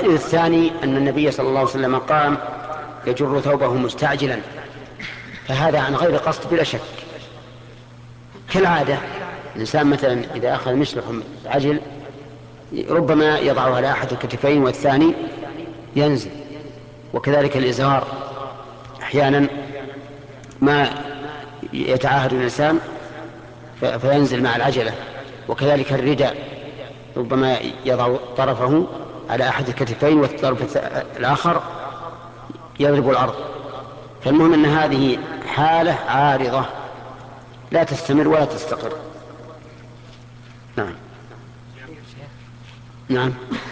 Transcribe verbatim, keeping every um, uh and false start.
الثاني أن النبي صلى الله عليه وسلم قام يجر ثوبه مستعجلا، فهذا عن غير قصد بلا شك. كالعادة الإنسان مثلا إذا أخذ مشلح عجل ربما يضعه على أحد الكتفين والثاني ينزل، وكذلك الإزار أحيانا ما يتعاهد الإنسان فينزل مع العجلة، وكذلك الرداء ربما يضع طرفه على أحد الكتفين والطرف الآخر يضرب الأرض. فالمهم أن هذه حالة عارضة لا تستمر ولا تستقر. نعم. نعم.